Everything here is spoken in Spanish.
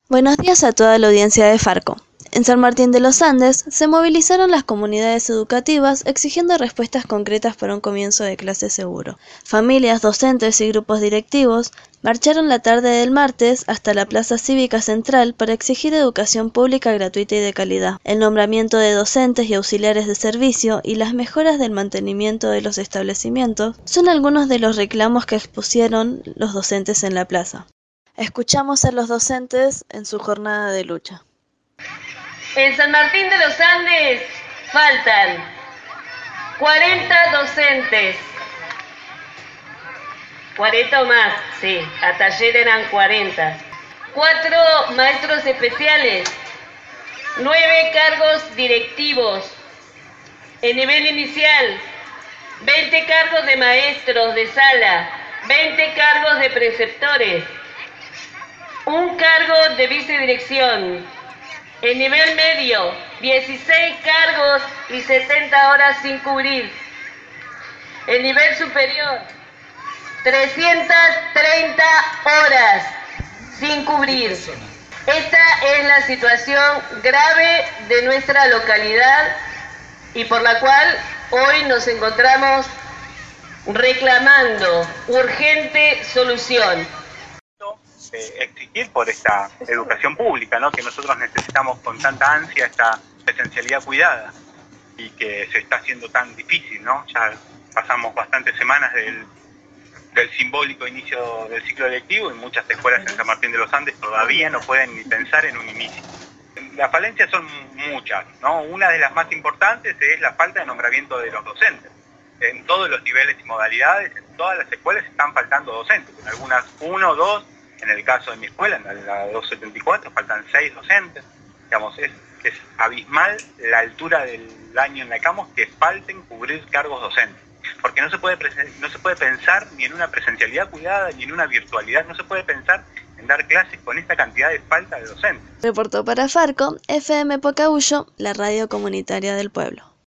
Buenos días a toda la audiencia de Farco. En San Martín de los Andes se movilizaron las comunidades educativas exigiendo respuestas concretas para un comienzo de clase seguro. Familias, docentes y grupos directivos marcharon la tarde del martes hasta la Plaza Cívica Central para exigir educación pública gratuita y de calidad, el nombramiento de docentes y auxiliares de servicio y las mejoras del mantenimiento de los establecimientos son algunos de los reclamos que expusieron los docentes en la plaza. Escuchamos a los docentes en su jornada de lucha. En San Martín de los Andes faltan 40 docentes. 40 o más, sí, hasta ayer eran 40. 4 maestros especiales, 9 cargos directivos. En nivel inicial, 20 cargos de maestros de sala, 20 cargos de preceptores, un cargo de vicedirección. En nivel medio, 16 cargos y 70 horas sin cubrir. En nivel superior, 330 horas sin cubrir. Esta es la situación grave de nuestra localidad y por la cual hoy nos encontramos reclamando urgente solución. Exigir por esta educación pública, ¿no? Que nosotros necesitamos con tanta ansia, esta presencialidad cuidada y que se está haciendo tan difícil, ¿no? Ya pasamos bastantes semanas del simbólico inicio del ciclo lectivo y muchas escuelas en San Martín de los Andes todavía no pueden ni pensar en un inicio. Las falencias son muchas, ¿no? Una de las más importantes es la falta de nombramiento de los docentes. En todos los niveles y modalidades, en todas las escuelas están faltando docentes, en algunas 1 o 2. En el caso de mi escuela, en la 274, faltan 6 docentes. Digamos, es abismal la altura del año en la que estamos que falten cubrir cargos docentes. Porque no se puede pensar ni en una presencialidad cuidada ni en una virtualidad. No se puede pensar en dar clases con esta cantidad de falta de docentes. Reportó para Farco, FM Pocahuyo, la radio comunitaria del pueblo.